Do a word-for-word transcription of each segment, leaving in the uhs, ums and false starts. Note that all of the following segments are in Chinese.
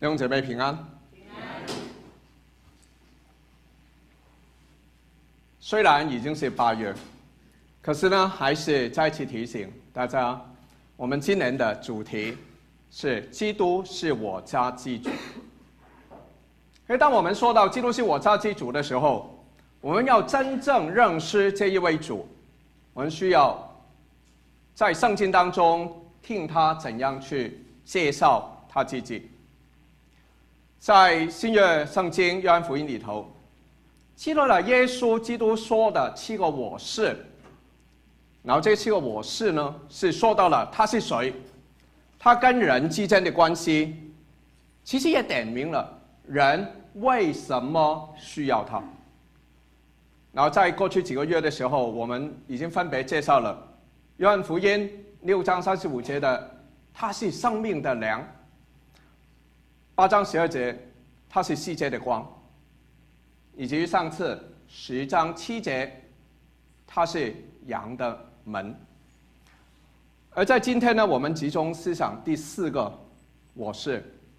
弟兄姐妹平安。 平安。 虽然已经是八月，可是呢，还是再次提醒大家，我们今年的主题是“基督是我家之主”。所以，当我们说到“基督是我家之主”的时候，我们要真正认识这一位主，我们需要在圣经当中听他怎样去介绍他自己。在新约圣经约翰福音里头，记录了耶稣基督说的七个我是，然后这七个我是呢，是说到了他是谁，他跟人之间的关系，其实也点明了人为什么需要他。然后在过去几个月的时候，我们已经分别介绍了约翰福音六章三十五节的他是生命的粮，八章十二节他是世界的光，以及上次十章七节他是羊的门。而在今天呢，我们集中思想第四个我是。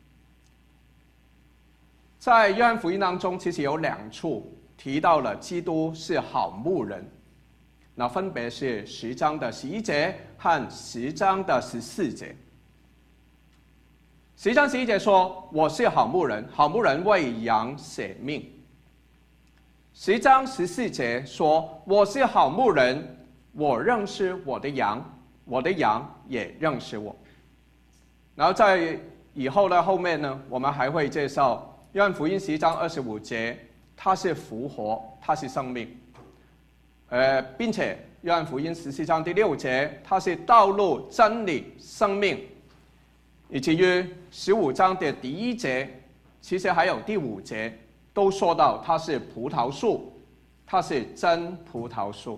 在约翰福音当中，其实有两处提到了基督是好牧人，那分别是十章的十一节和十章的十四节。十章十一节说：“我是好牧人，好牧人为羊舍命。”十章十四节说：“我是好牧人，我认识我的羊，我的羊也认识我。”然后在以后的后面呢，我们还会介绍约翰福音十章二十五节，他是复活，他是生命。呃，并且约翰福音十四章第六节，他是道路、真理、生命。以至于十五章的第一节，其实还有第五节，都说到他是葡萄树，他是真葡萄树。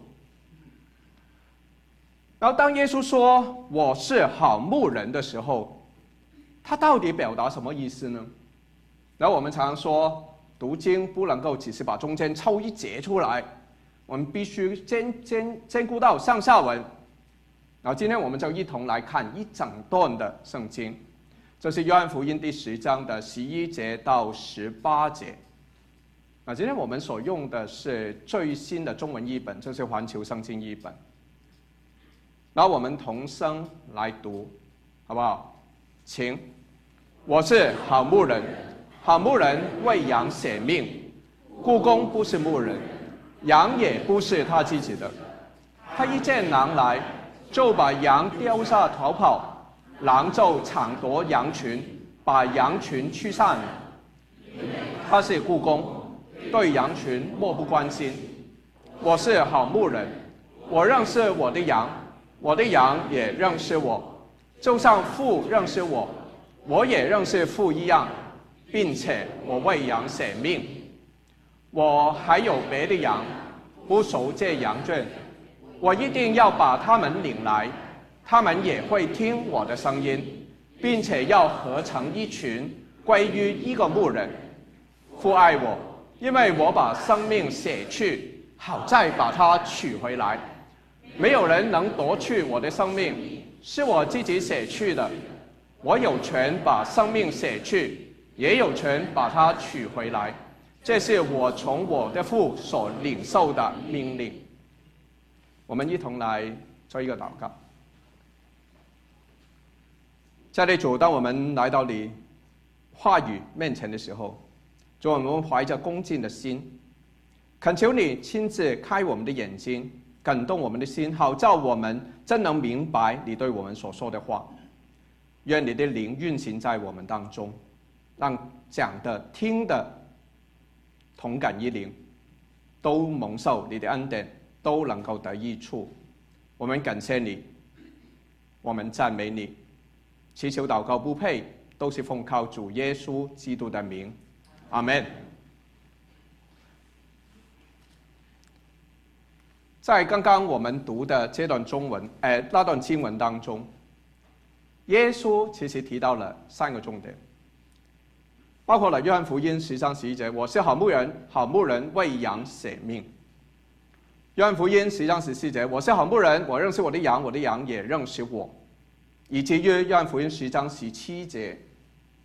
然后当耶稣说我是好牧人的时候，他到底表达什么意思呢？然后我们常常说读经不能够只是把中间抽一节出来，我们必须兼兼兼顾到上下文。然后今天我们就一同来看一整段的圣经，这是约翰福音第十章的十一节到十八节。那今天我们所用的是最新的中文译本，这是环球圣经译本。然后我们同声来读，好不好？请。我是好牧人，好牧人为羊舍命，雇工不是牧人，羊也不是他自己的。他一见狼来，就把羊丢下逃跑，狼就抢夺羊群，把羊群驱散了。他是雇工，对羊群漠不关心。我是好牧人，我认识我的羊，我的羊也认识我，就像父认识我，我也认识父一样，并且我为羊舍命。我还有别的羊，不属这羊圈，我一定要把他们领来，他们也会听我的声音，并且要合成一群，归于一个牧人。父爱我，因为我把生命舍去，好再把它取回来。没有人能夺去我的生命，是我自己舍去的。我有权把生命舍去，也有权把它取回来。这是我从我的父所领受的命令。我们一同来做一个祷告。在你主，当我们来到你话语面前的时候，主，我们怀着恭敬的心，恳求你亲自开我们的眼睛，感动我们的心，好叫我们真能明白你对我们所说的话。愿你的灵运行在我们当中，让讲的、听的同感一灵，都蒙受你的恩典，都能够得益处。我们感谢你，我们赞美你，祈求祷告不配，都是奉靠主耶稣基督的名，阿们。在刚刚我们读的这段中文，呃，那段经文当中，耶稣其实提到了三个重点，包括了约翰福音十章十一节，我是好牧人，好牧人为羊舍命。约翰福音十章十四节，我是好牧人，我认识我的羊，我的羊也认识我。以及约翰福音十章十七节，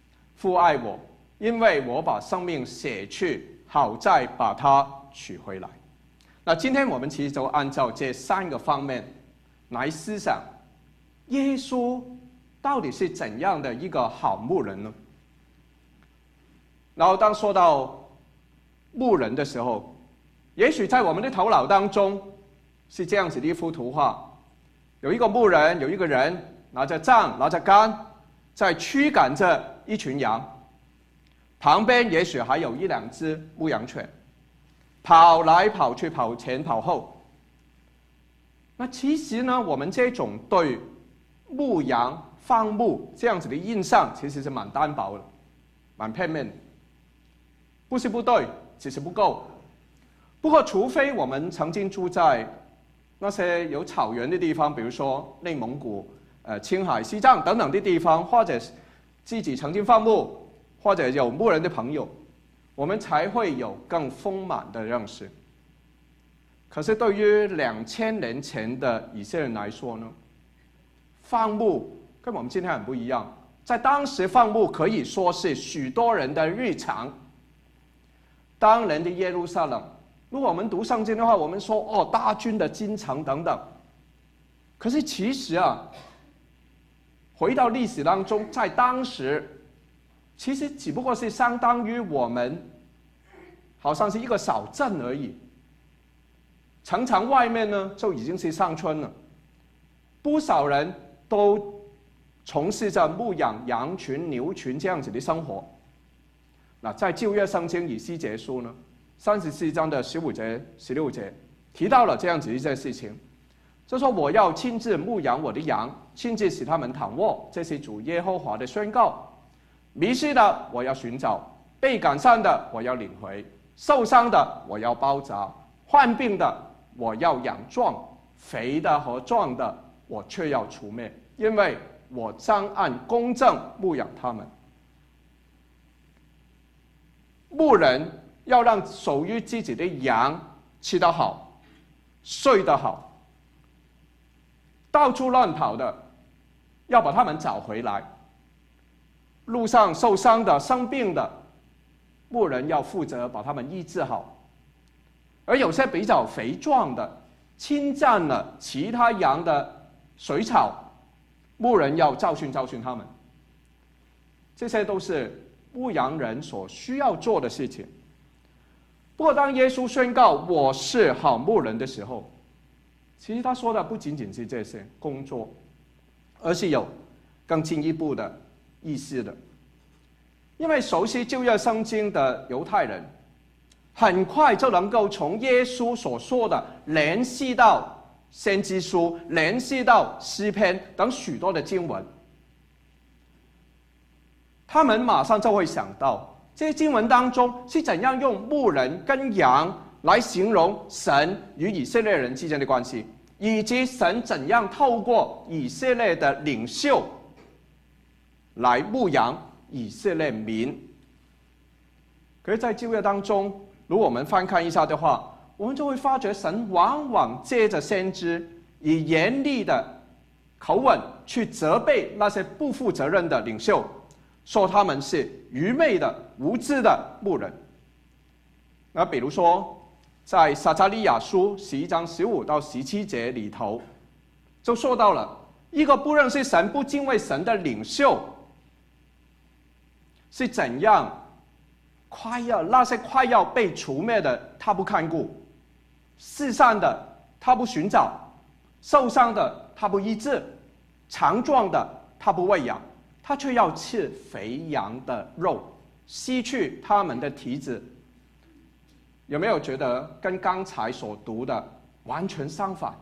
父爱我，因为我把生命舍去，好再把它取回来。那今天我们其实就按照这三个方面来思想，耶稣到底是怎样的一个好牧人呢？然后当说到牧人的时候，也许在我们的头脑当中是这样子的一幅图画：有一个牧人，有一个人拿着杖拿着杆在驱赶着一群羊，旁边也许还有一两只牧羊犬跑来跑去，跑前跑后。那其实呢，我们这种对牧羊放牧这样子的印象其实是蛮单薄的，蛮片面的。不是不对，只是不够。不过除非我们曾经住在那些有草原的地方，比如说内蒙古、呃青海、西藏等等的地方，或者自己曾经放牧，或者有牧人的朋友，我们才会有更丰满的认识。可是对于两千年前的以色列人来说呢，放牧跟我们今天很不一样。在当时放牧可以说是许多人的日常。当年的耶路撒冷，如果我们读圣经的话，我们说哦，大军的京城等等。可是其实啊，回到历史当中，在当时，其实只不过是相当于我们，好像是一个小镇而已。城墙外面呢，就已经是乡村了，不少人都从事着牧养羊群、牛群这样子的生活。那在旧约圣经以西结书呢，三十四章的十五节、十六节提到了这样子一件事情，就说我要亲自牧养我的羊，亲自使他们躺卧，这是主耶和华的宣告。迷失的我要寻找，被赶散的我要领回，受伤的我要包扎，患病的我要养壮，肥的和壮的我却要除灭，因为我将按公正牧养他们。牧人要让属于自己的羊吃得好，睡得好，到处乱跑的要把他们找回来，路上受伤的、生病的，牧人要负责把他们医治好。而有些比较肥壮的，侵占了其他羊的水草，牧人要教训教训他们。这些都是牧羊人所需要做的事情。不过当耶稣宣告我是好牧人的时候，其实他说的不仅仅是这些工作，而是有更进一步的意思的。因为熟悉旧约圣经的犹太人很快就能够从耶稣所说的联系到先知书，联系到诗篇等许多的经文，他们马上就会想到这些经文当中是怎样用牧人跟羊来形容神与以色列人之间的关系，以及神怎样透过以色列的领袖来牧养以色列民。可是在旧约当中，如果我们翻看一下的话，我们就会发觉神往往借着先知以严厉的口吻去责备那些不负责任的领袖，说他们是愚昧的、无知的牧人。那比如说在撒迦利亚书十一章十五到十七节里头，就说到了一个不认识神、不敬畏神的领袖是怎样快要那些快要被除灭的他不看顾，四散的他不寻找，受伤的他不医治，强壮的他不喂养，他却要吃肥羊的肉，吸去他们的蹄子。有没有觉得跟刚才所读的完全相反？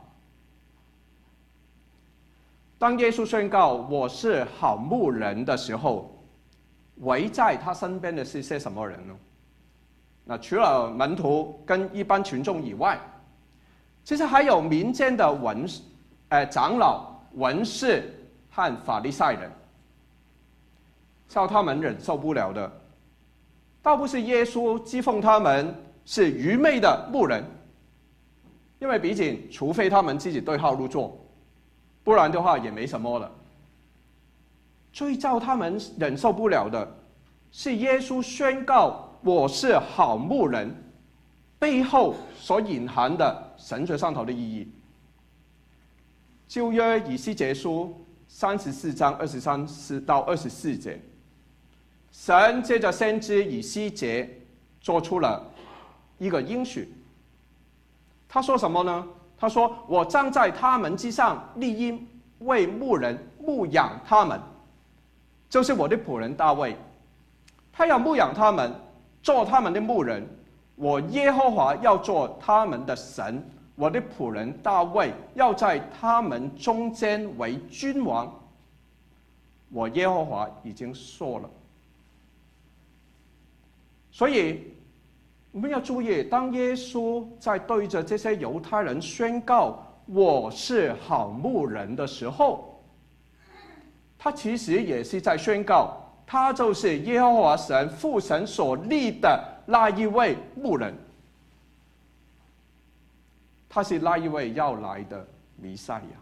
当耶稣宣告我是好牧人的时候，围在他身边的是些什么人呢？那除了门徒跟一般群众以外，其实还有民间的文呃长老、文士和法利赛人。叫他们忍受不了的，倒不是耶稣讥讽他们是愚昧的牧人，因为毕竟除非他们自己对号入座，不然的话也没什么了。最叫他们忍受不了的， 是耶稣宣告我是好牧人背后所隐含的神学上头的意义。旧约以西结书三十四章二十三到二十四节，神借着先知以西结做出了一个应许。他说什么呢？他说：“我站在他们之上，立意为牧人牧养他们，就是我的仆人大卫。他要牧养他们，做他们的牧人。我耶和华要做他们的神，我的仆人大卫要在他们中间为君王。我耶和华已经说了。”所以我们要注意，当耶稣在对着这些犹太人宣告我是好牧人的时候，他其实也是在宣告他就是耶和华神父神所立的那一位牧人，他是那一位要来的弥赛亚。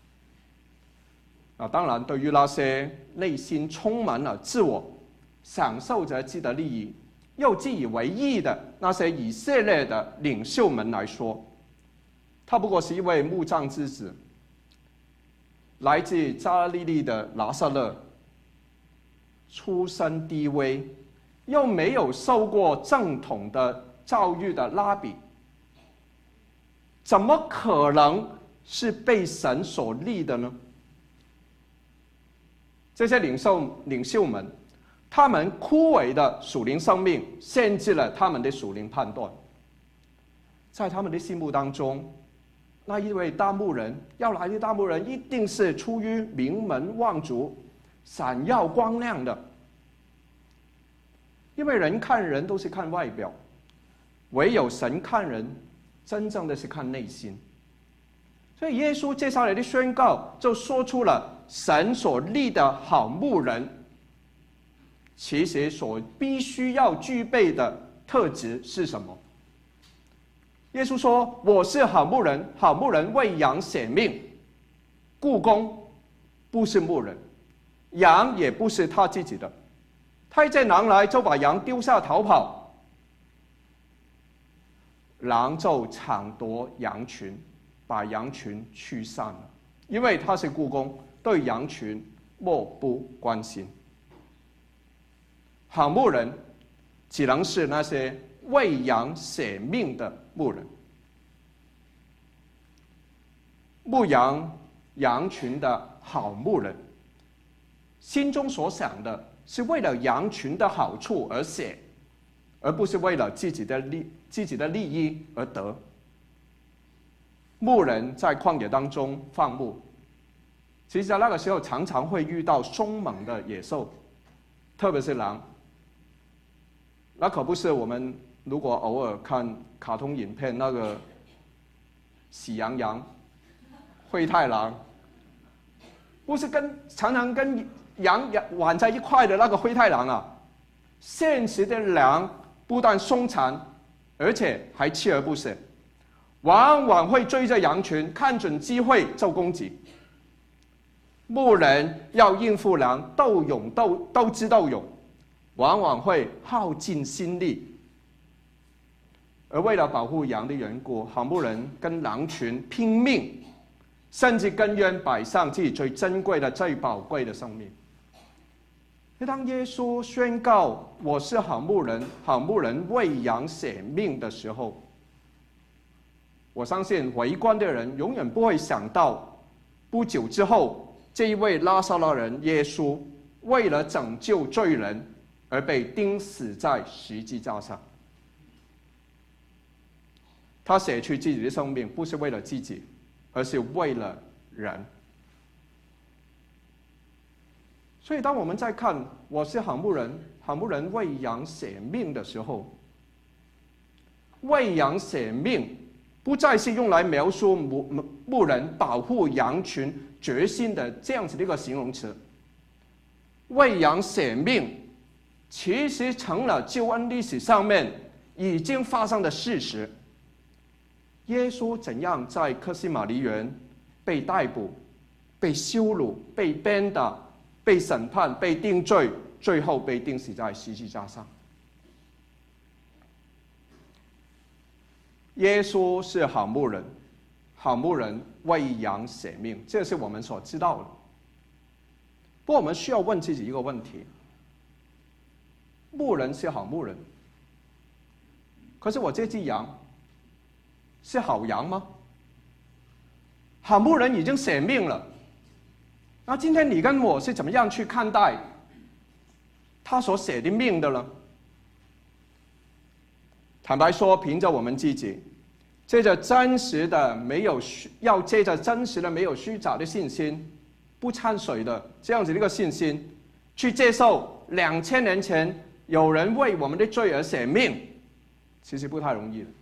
啊，当然，对于那些内心充满了自我、享受着既得利益又自以为义的那些以色列的领袖们来说，他不过是一位木匠之子，来自加利利的拿撒勒，出身低微，又没有受过正统的教育的拉比，怎么可能是被神所立的呢？这些领袖领袖们，他们枯萎的属灵生命限制了他们的属灵判断。在他们的心目当中，那一位大牧人要来的大牧人一定是出于名门望族，闪耀光亮的。因为人看人都是看外表，唯有神看人真正的是看内心。所以耶稣接下来的宣告就说出了神所立的好牧人其实所必须要具备的特质是什么？耶稣说：“我是好牧人，好牧人为羊舍命。雇工不是牧人，羊也不是他自己的。他一见狼来，就把羊丢下逃跑，狼就抢夺羊群，把羊群驱散了。因为他是雇工，对羊群漠不关心。好牧人只能是那些为羊舍命的牧人，牧羊羊群的好牧人，心中所想的是为了羊群的好处而舍，而不是为了自己的利自己的利益而得。牧人在旷野当中放牧，其实在那个时候常常会遇到凶猛的野兽，特别是狼。那可不是我们如果偶尔看卡通影片那个喜羊羊、灰太狼，不是跟常常跟羊玩在一块的那个灰太狼啊。现实的狼不但凶残，而且还锲而不舍，往往会追着羊群，看准机会就攻击。牧人要应付狼，斗勇斗斗智斗勇，往往会耗尽心力。而为了保护羊的缘故，好牧人跟狼群拼命，甚至甘愿摆上自己最珍贵的、最宝贵的生命。当耶稣宣告我是好牧人，好牧人为羊舍命的时候，我相信围观的人永远不会想到，不久之后这一位拉撒勒人耶稣为了拯救罪人而被钉死在十字架上。他舍去自己的生命，不是为了自己，而是为了人。所以当我们在看我是好牧人，好牧人为羊舍命的时候，为羊舍命不再是用来描述牧牧人保护羊群决心的这样子的一个形容词。为羊舍命其实成了救恩历史上面已经发生的事实。耶稣怎样在客西马尼园被逮捕、被羞辱、被鞭打、被审判、被定罪、 最后被钉死在十字架上。耶稣是好牧人，好牧人为羊舍命，这是我们所知道的。不过我们需要问自己一个问题：牧人是好牧人，可是我这只羊是好羊吗？好牧人已经舍命了，那今天你跟我是怎么样去看待他所舍的命的呢？坦白说，凭着我们自己，借着真实的没有虚，要借着真实的没有虚假的信心，不掺水的这样子的一个信心，去接受两千年前有人为我们的罪而舍命，其实不太容易的。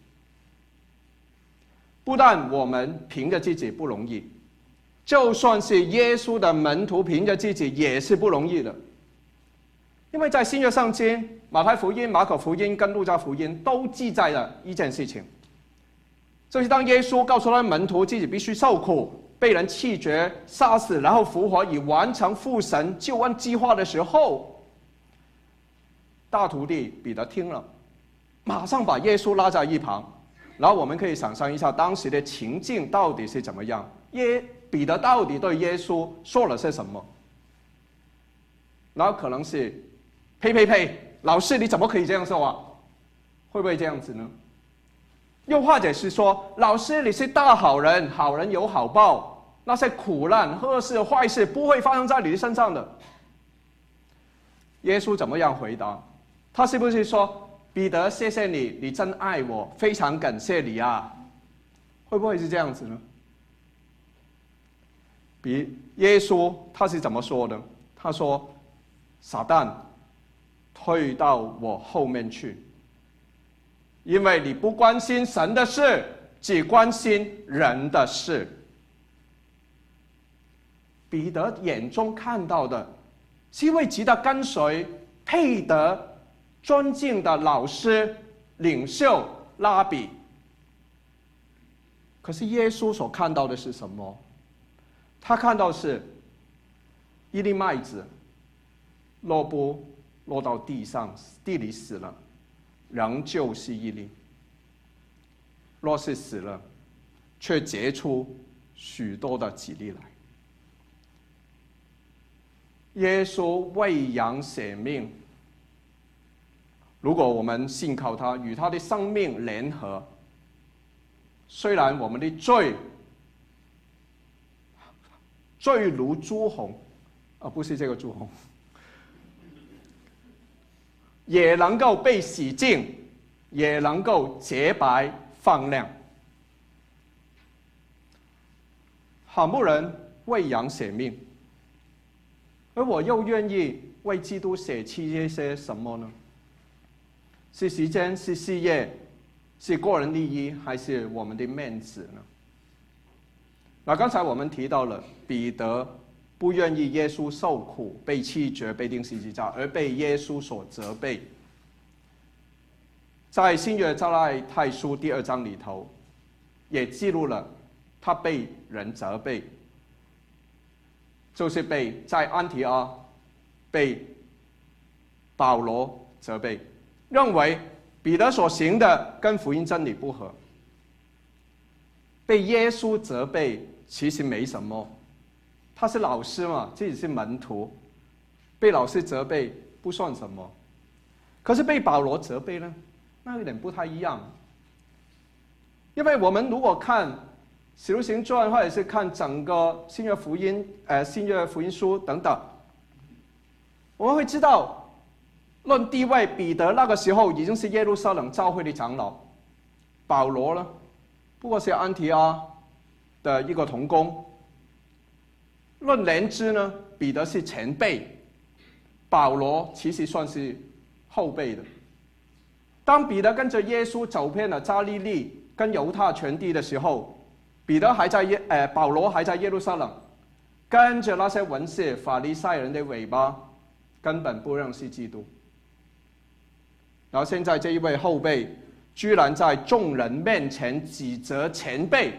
不但我们凭着自己不容易，就算是耶稣的门徒凭着自己也是不容易的。因为在新约圣经，马太福音、马可福音跟路加福音都记载了一件事情，就是当耶稣告诉他的门徒自己必须受苦，被人弃绝、杀死，然后复活，以完成父神救恩计划的时候，大徒弟彼得听了，马上把耶稣拉在一旁。然后我们可以想象一下当时的情境到底是怎么样，耶彼得到底对耶稣说了些什么？然后可能是呸呸呸，老师你怎么可以这样说啊？会不会这样子呢？又或者是说，老师你是大好人，好人有好报，那些苦难、恶事、坏事不会发生在你的身上的。耶稣怎么样回答？他是不是说，彼得谢谢你，你真爱我，非常感谢你啊？会不会是这样子呢？比耶稣他是怎么说的？他说，撒旦退到我后面去，因为你不关心神的事，只关心人的事。彼得眼中看到的是一位值得跟随、配得尊敬的老师、领袖、拉比。可是耶稣所看到的是什么？他看到是一粒麦子落不落到地上，地里死了，仍旧是一粒；若是死了，却结出许多的子粒来。耶稣为羊舍命，如果我们信靠他，与他的生命联合，虽然我们的罪罪如朱红，而不是这个朱红，也能够被洗净，也能够洁白放亮。好牧人为羊舍命，而我又愿意为基督舍弃这些什么呢？是时间，是事业，是个人利益，还是我们的面子呢？那刚才我们提到了彼得不愿意耶稣受苦，被弃绝，被钉十字架，而被耶稣所责备。在新约加拉太书第二章里头，也记录了他被人责备，就是被在安提阿被保罗责备，认为彼得所行的跟福音真理不合。被耶稣责备其实没什么，他是老师嘛，自己是门徒，被老师责备不算什么。可是被保罗责备呢，那有点不太一样。因为我们如果看《使徒行传》，或者是看整个新约福音、呃新约福音书等等，我们会知道，论地位，彼得那个时候已经是耶路撒冷教会的长老，保罗呢，不过是安提阿的一个同工。论年资呢，彼得是前辈，保罗其实算是后辈的。当彼得跟着耶稣走遍了加利利跟犹太全地的时候，彼得还在耶，呃，保罗还在耶路撒冷，跟着那些文士法利赛人的尾巴，根本不认识基督。然后现在这一位后辈，居然在众人面前指责前辈。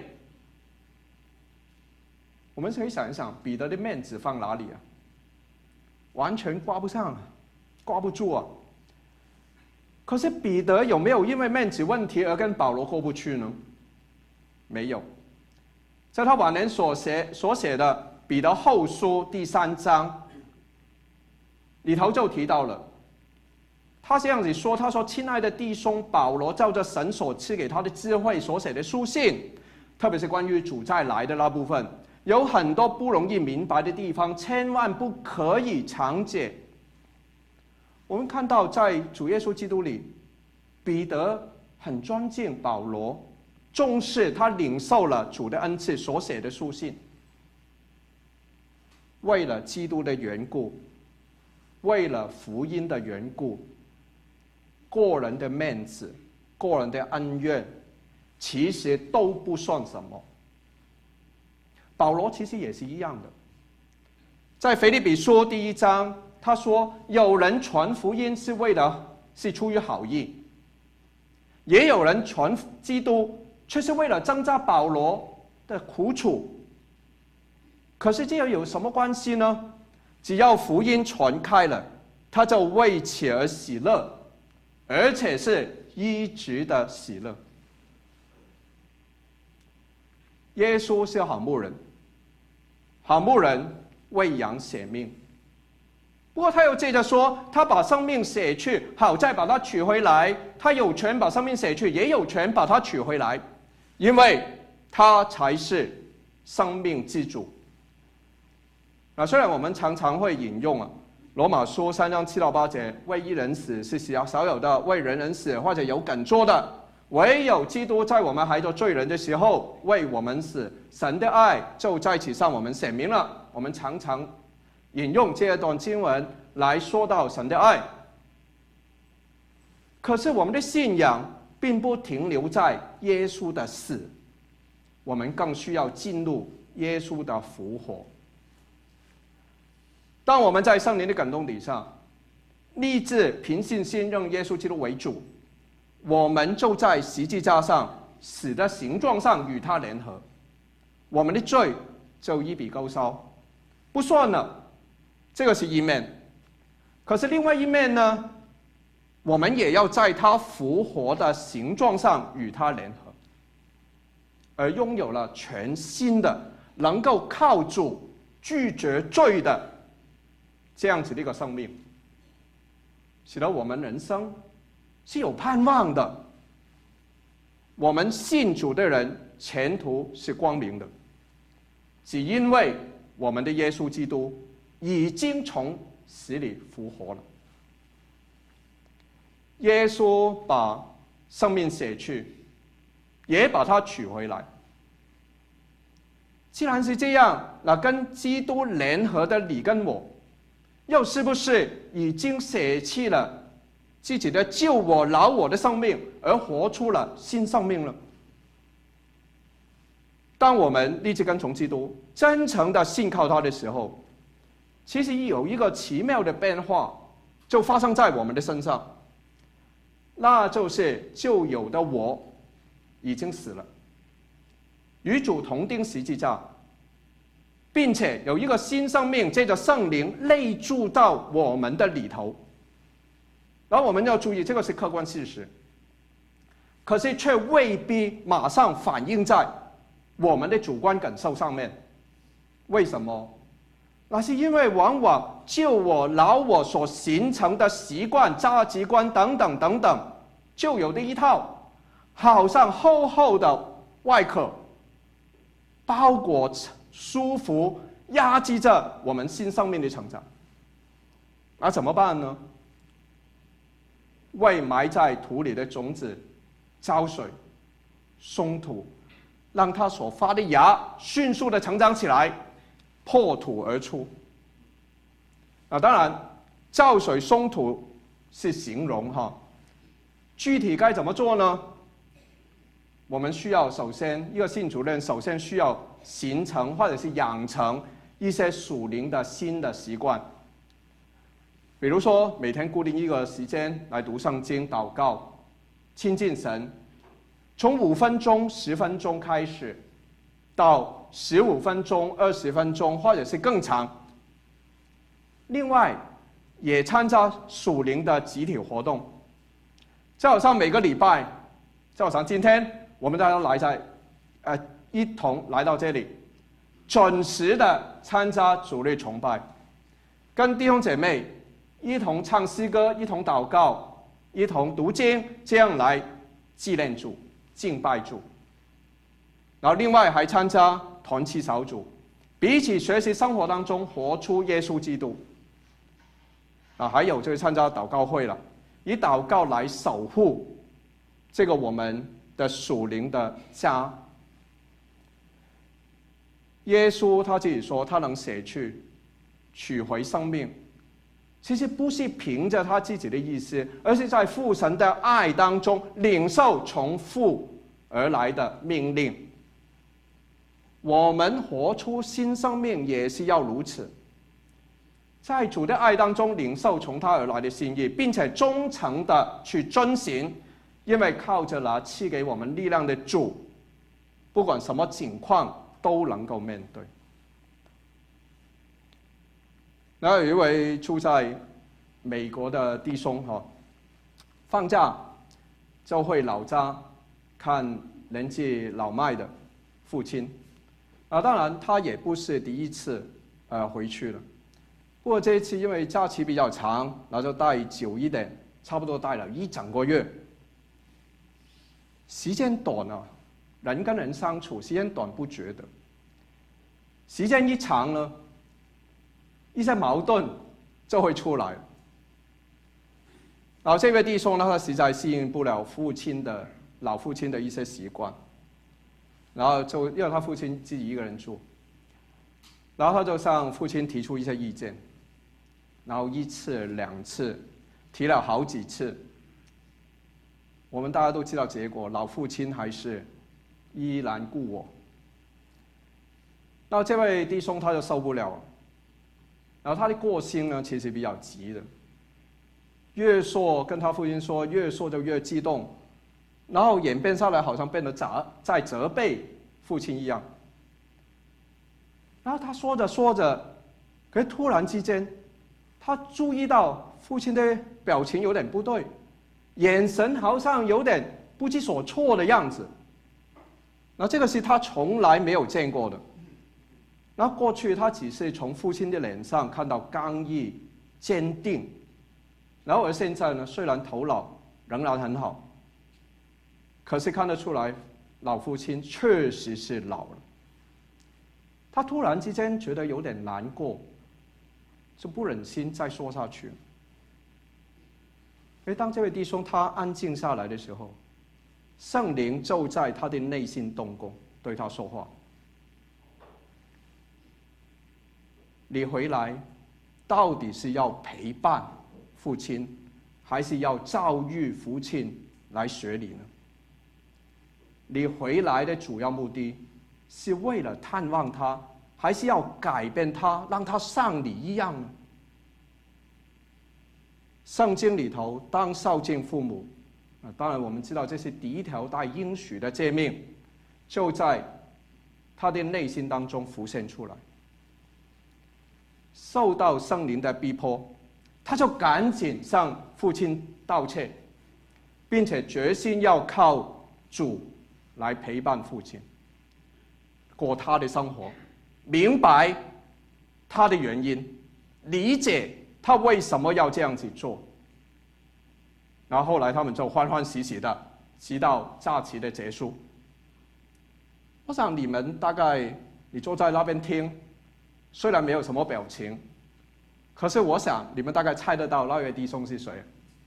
我们可以想一想，彼得的面子放哪里啊？完全挂不上啊！ 挂不住啊。可是彼得有没有因为面子问题而跟保罗过不去呢？没有。在他晚年所写所写的《彼得后书》第三章里头就提到了，他这样子说：“他说，亲爱的弟兄，保罗照着神所赐给他的智慧所写的书信，特别是关于主再来的那部分，有很多不容易明白的地方，千万不可以常解。”我们看到，在主耶稣基督里，彼得很尊敬保罗，重视他领受了主的恩赐所写的书信。为了基督的缘故，为了福音的缘故，个人的面子、个人的恩怨，其实都不算什么。保罗其实也是一样的，在腓立比书第一章，他说：“有人传福音是为了是出于好意，也有人传基督，却是为了增加保罗的苦楚。可是这样有什么关系呢？只要福音传开了，他就为此而喜乐，而且是一直的喜乐。”耶稣是好牧人，好牧人为羊舍命。不过他又接着说，他把生命舍去，好再把它取回来。他有权把生命舍去，也有权把它取回来，因为他才是生命之主。那虽然我们常常会引用啊罗马书三章七到八节，为一人死是少有的，为人人死，或者有梗做的，唯有基督在我们还做罪人的时候为我们死，神的爱就在此向我们显明了。我们常常引用这一段经文来说到神的爱。可是我们的信仰并不停留在耶稣的死，我们更需要进入耶稣的复活。当我们在圣灵的感动底下，立志凭信心认耶稣基督为主，我们就在十字架上死的形状上与他联合，我们的罪就一笔勾销，不算了。这个是一面。可是另外一面呢，我们也要在他复活的形状上与他联合，而拥有了全新的能够靠主拒绝罪的这样子的一个生命，使得我们人生是有盼望的。我们信主的人前途是光明的，只因为我们的耶稣基督已经从死里复活了。耶稣把生命舍去，也把它取回来。既然是这样，那跟基督联合的你跟我，又是不是已经舍弃了自己的救我饶我的生命，而活出了新生命了？当我们立志跟从基督，真诚的信靠他的时候，其实有一个奇妙的变化就发生在我们的身上，那就是旧有的我已经死了，与主同钉十字架，并且有一个新生命借着圣灵内住到我们的里头。然后我们要注意，这个是客观事实，可是却未必马上反映在我们的主观感受上面。为什么？那是因为往往旧我老我所形成的习惯、价值观等等等等，就有的一套，好像厚厚的外壳，包裹束缚压制着我们新生命的成长。那怎么办呢？为埋在土里的种子浇水松土，让它所发的芽迅速的成长起来，破土而出。啊，当然浇水松土是形容哈，具体该怎么做呢？我们需要首先一个信主的人首先需要形成或者是养成一些属灵的新的习惯，比如说每天固定一个时间来读圣经、祷告、亲近神，从五分钟、十分钟开始，到十五分钟、二十分钟，或者是更长。另外， 也参加属灵的集体活动，就好像每个礼拜，就好像今天我们大家来在，呃，一同来到这里，准时的参加主日崇拜，跟弟兄姐妹一同唱诗歌，一同祷告，一同读经，这样来纪念主、敬拜主。然后另外还参加团契小组，彼此学习生活当中活出耶稣基督。啊，还有就是参加祷告会了，以祷告来守护这个我们的属灵的家。耶稣他自己说，他能舍去取回生命，其实不是凭着他自己的意思，而是在父神的爱当中领受从父而来的命令。我们活出新生命也是要如此，在主的爱当中领受从他而来的心意，并且忠诚的去遵行，因为靠着那赐给我们力量的主，不管什么情况都能够面对。然后有一位住在美国的弟兄哈，放假就回老家看年纪老迈的父亲。啊，当然他也不是第一次呃回去了，不过这一次因为假期比较长，然后就待久一点，差不多待了一整个月。时间短啊，人跟人相处时间短不觉得，时间一长呢，一些矛盾就会出来。然后这位弟兄呢，他实在适应不了父亲的老父亲的一些习惯。然后就因为他父亲自己一个人住，然后他就向父亲提出一些意见，然后一次两次提了好几次，我们大家都知道结果，老父亲还是依然故我。那这位弟兄他就受不了了，然后他的个性呢其实比较急的，越说跟他父亲说，越说就越激动，然后演变下来好像变得在责备父亲一样。然后他说着说着，可是突然之间，他注意到父亲的表情有点不对，眼神好像有点不知所措的样子。那这个是他从来没有见过的。那过去他只是从父亲的脸上看到刚毅、坚定，然后而现在呢，虽然头脑仍然很好，可是看得出来，老父亲确实是老了。他突然之间觉得有点难过，就不忍心再说下去。而当这位弟兄他安静下来的时候，圣灵就在他的内心动工，对他说话：你回来到底是要陪伴父亲，还是要教育父亲来学礼呢？你回来的主要目的是为了探望他，还是要改变他，让他像你一样呢？圣经里头，当孝敬父母，啊，当然我们知道这是第一条带应许的诫命，就在他的内心当中浮现出来。受到圣灵的逼迫，他就赶紧向父亲道歉，并且决心要靠主来陪伴父亲，过他的生活，明白他的原因，理解他为什么要这样子做。然后后来他们就欢欢喜喜的，直到假期的结束。我想你们大概你坐在那边听，虽然没有什么表情，可是我想你们大概猜得到那位弟兄是谁，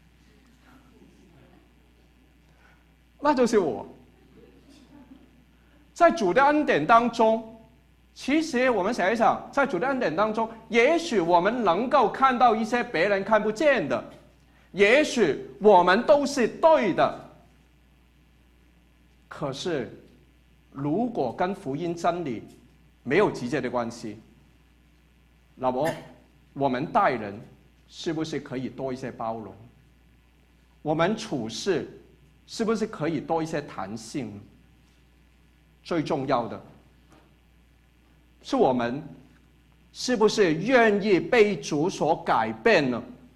那就是我。在主的恩典当中，其实我们想一想，在主的恩典当中，也许我们能够看到一些别人看不见的，也许我们都是对的。可是如果跟福音真理没有直接的关系，那么我们待人是不是可以多一些包容？我们处事是不是可以多一些弹性呢？最重要的是我们是不是愿意被主所改变呢？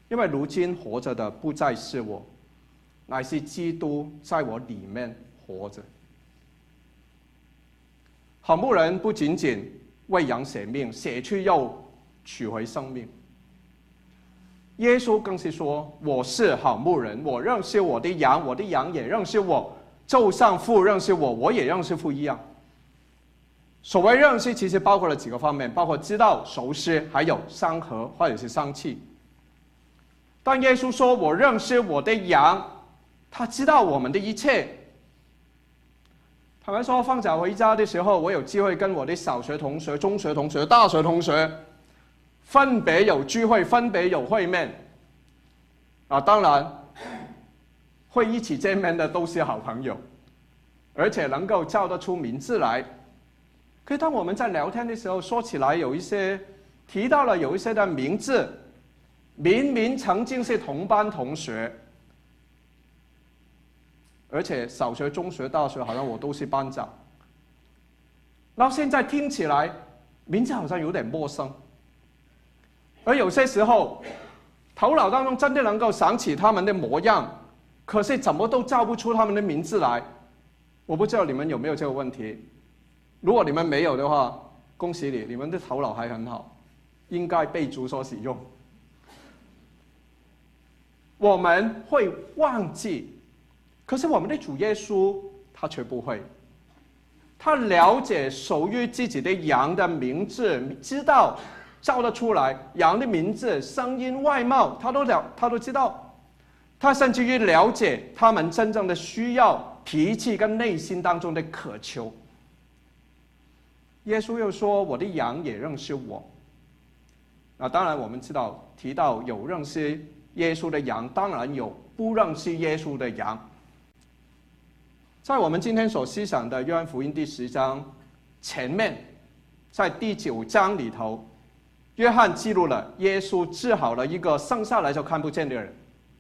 因为如今活着的不再是我，乃是基督在我里面活着。好牧人不仅仅为羊舍命，舍去又取回生命。耶稣更是说：“我是好牧人，我认识我的羊，我的羊也认识我，就像父认识我，我也认识父一样。”所谓认识，其实包括了几个方面，包括知道、熟识，还有相合或者是相契。当耶稣说我认识我的羊，他知道我们的一切。坦白说，放假回家的时候，我有机会跟我的小学同学、中学同学、大学同学分别有聚会，分别有会面。啊，当然会一起见面的都是好朋友，而且能够叫得出名字来。可以当我们在聊天的时候，说起来有一些提到了有一些的名字，明明曾经是同班同学，而且小学、中学、大学好像我都是班长，然后现在听起来名字好像有点陌生，而有些时候头脑当中真的能够想起他们的模样，可是怎么都叫不出他们的名字来。我不知道你们有没有这个问题，如果你们没有的话，恭喜你，你们的头脑还很好，应该被主所使用。我们会忘记，可是我们的主耶稣他却不会，他了解属于自己的羊的名字，知道叫得出来羊的名字、声音、外貌，他都了，他都知道。他甚至于了解他们真正的需要、脾气跟内心当中的渴求。耶稣又说：“我的羊也认识我。”那当然，我们知道提到有认识耶稣的羊，当然有不认识耶稣的羊。在我们今天所思想的约翰福音第十章前面，在第九章里头，约翰记录了耶稣治好了一个生下来就看不见的人。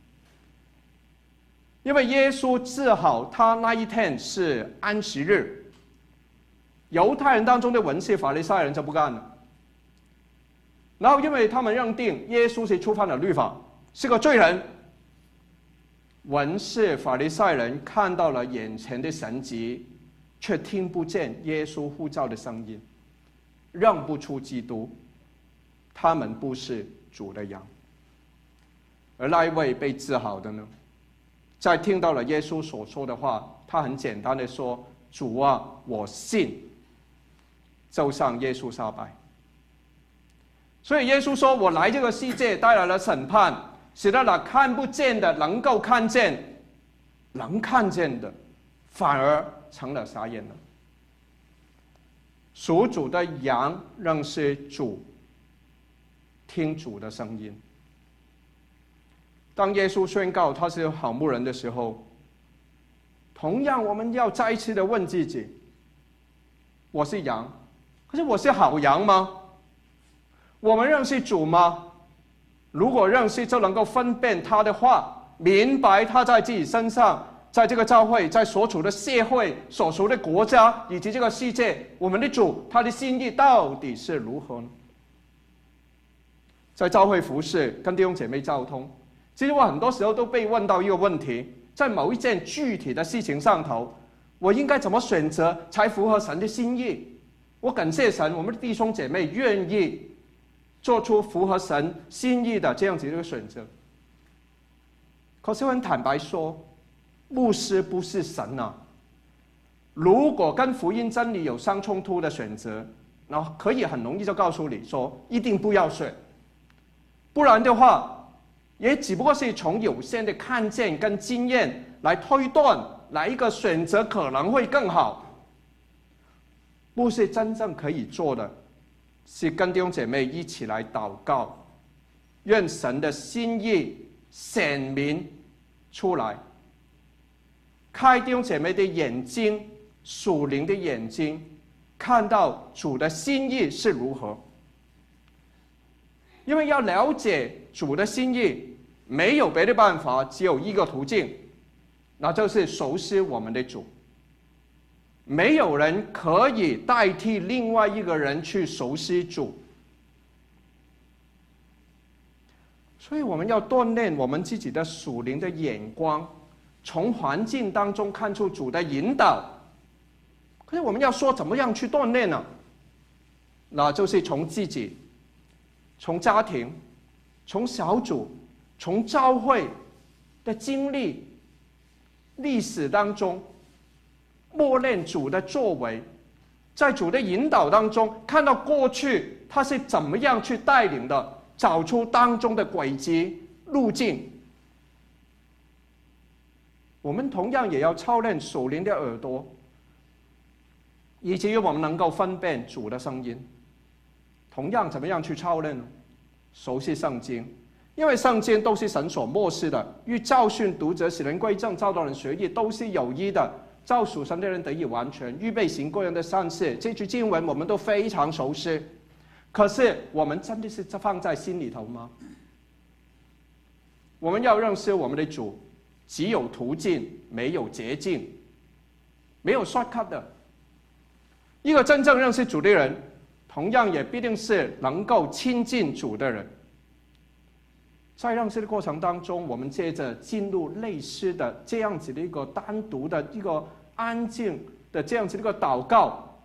因为耶稣治好他那一天是安息日，犹太人当中的文士法利赛人就不干了。然后因为他们认定耶稣是触犯了律法，是个罪人，文士法利赛人看到了眼前的神迹，却听不见耶稣呼召的声音，认不出基督，他们不是主的羊。而那一位被治好的呢，在听到了耶稣所说的话，他很简单的说：“主啊，我信。”就向耶稣下拜。所以耶稣说：“我来这个世界带来了审判，使得那看不见的能够看见，能看见的反而成了瞎眼了。”属主的羊认识主，听主的声音。当耶稣宣告他是好牧人的时候，同样我们要再一次的问自己：我是羊，可是我是好羊吗？我们认识主吗？如果认识，就能够分辨他的话，明白他在自己身上，在这个教会，在所处的社会、所处的国家以及这个世界，我们的主他的心意到底是如何呢？在教会服事跟弟兄姐妹交通，其实我很多时候都被问到一个问题：在某一件具体的事情上头，我应该怎么选择才符合神的心意？我感谢神，我们的弟兄姐妹愿意做出符合神心意的这样子的一个选择。可是我很坦白说，牧师不是神啊！如果跟福音真理有相冲突的选择，那可以很容易就告诉你说，一定不要选。不然的话，也只不过是从有限的看见跟经验来推断哪一个选择可能会更好。牧师真正可以做的，是跟弟兄姐妹一起来祷告，愿神的心意显明出来，开弟兄姐妹的眼睛，属灵的眼睛，看到主的心意是如何。因为要了解主的心意，没有别的办法，只有一个途径，那就是熟悉我们的主。没有人可以代替另外一个人去熟悉主。 所以我们要锻炼我们自己的属灵的眼光，从环境当中看出主的引导。可是我们要说怎么样去锻炼呢？那就是从自己、从家庭、从小组、从教会的经历、历史当中默念主的作为，在主的引导当中看到过去他是怎么样去带领的，找出当中的轨迹路径。我们同样也要操练属灵的耳朵，以至于我们能够分辨主的声音。同样怎么样去操练呢？熟悉圣经，因为圣经都是神所默示的，与教训读者，使人归正，教导人学义，都是有益的，照属神的人得以完全，预备行各样的善事。这句经文我们都非常熟悉，可是我们真的是放在心里头吗？我们要认识我们的主，只有途径，没有捷径，没有 shortcut 的。一个真正认识主的人，同样也必定是能够亲近主的人。在认识的过程当中，我们接着进入类似的这样子的一个单独的一个安静的这样子的一个祷告，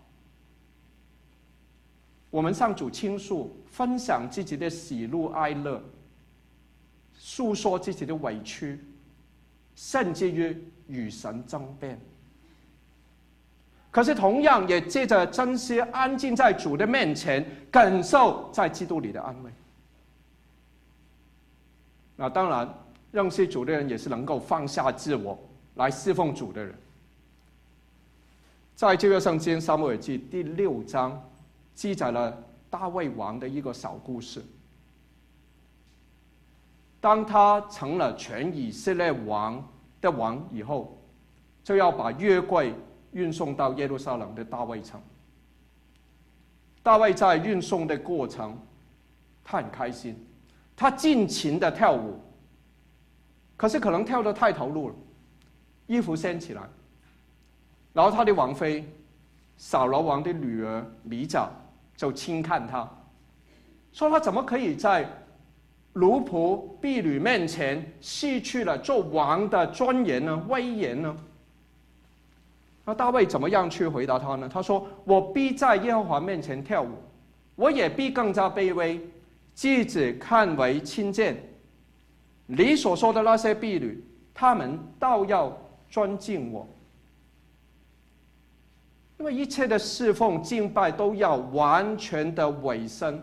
我们向主倾诉，分享自己的喜怒哀乐，诉说自己的委屈，甚至于与神争辩。可是同样也借着珍惜安静在主的面前，感受在基督里的安慰。那当然认识主的人也是能够放下自我来侍奉主的人。在旧约圣经撒母耳记第六章记载了大卫王的一个小故事。当他成了全以色列王的王以后，就要把约柜运送到耶路撒冷的大卫城。大卫在运送的过程，他很开心，他尽情的跳舞。可是可能跳得太投入了，衣服掀起来，然后他的王妃扫罗王的女儿米甲就轻看他，说他怎么可以在奴仆婢女面前失去了做王的尊严呢、威严呢？那大卫怎么样去回答他呢？他说：“我必在耶和华面前跳舞，我也必更加卑微，妻子看为轻贱。你所说的那些婢女，他们倒要尊敬我。因为一切的侍奉敬拜都要完全的委身，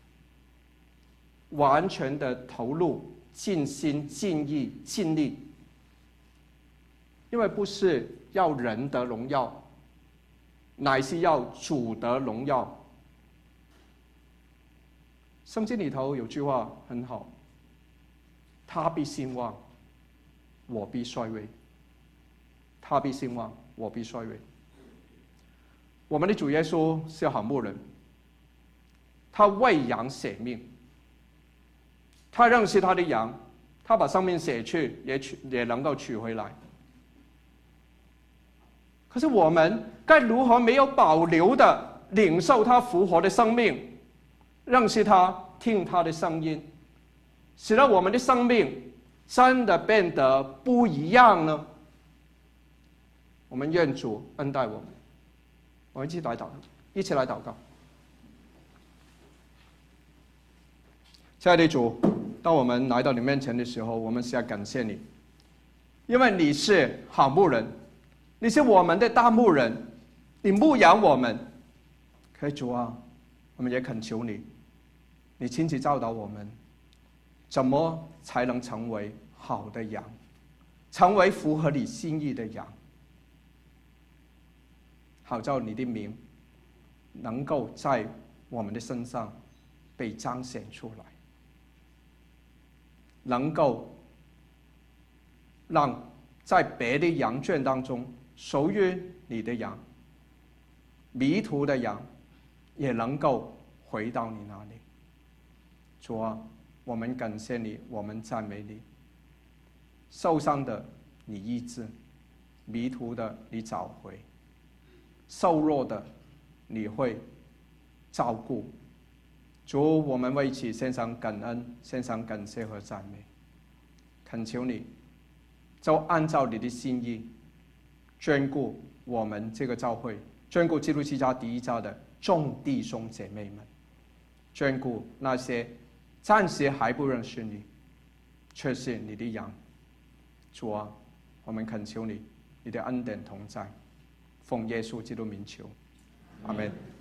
完全的投入，尽心尽意尽力。因为不是要人的荣耀，乃是要主的荣耀。圣经里头有句话很好，他必兴旺，我必衰微。他必兴旺，我必衰微。我们的主耶稣是好牧人，他为羊舍命，他认识他的羊，他把生命舍去，也取也能够取回来。可是我们该如何没有保留的领受他复活的生命，认识他，听他的声音，使得我们的生命真的变得不一样呢？我们愿主恩待我们。我们一起来祷告，一起来祷告。亲爱的主，当我们来到你面前的时候，我们是要感谢你，因为你是好牧人，你是我们的大牧人，你牧养我们。可以主啊，我们也恳求你，你亲自教导我们，怎么才能成为好的羊，成为符合你心意的羊，好叫你的名能够在我们的身上被彰显出来，能够让在别的羊圈当中属于你的羊，迷途的羊也能够回到你那里。主啊，我们感谢你，我们赞美你。受伤的你医治，迷途的你找回，瘦弱的你会照顾， 主，我们为此献上感恩，献上感谢和赞美，恳求你，就按照你的心意，眷顾我们这个教会，眷顾基督之家第一家的众弟兄姐妹们，眷顾那些暂时还不认识你，却是你的羊。主啊，我们恳求你，你的恩典同在，奉耶稣基督名求，阿们。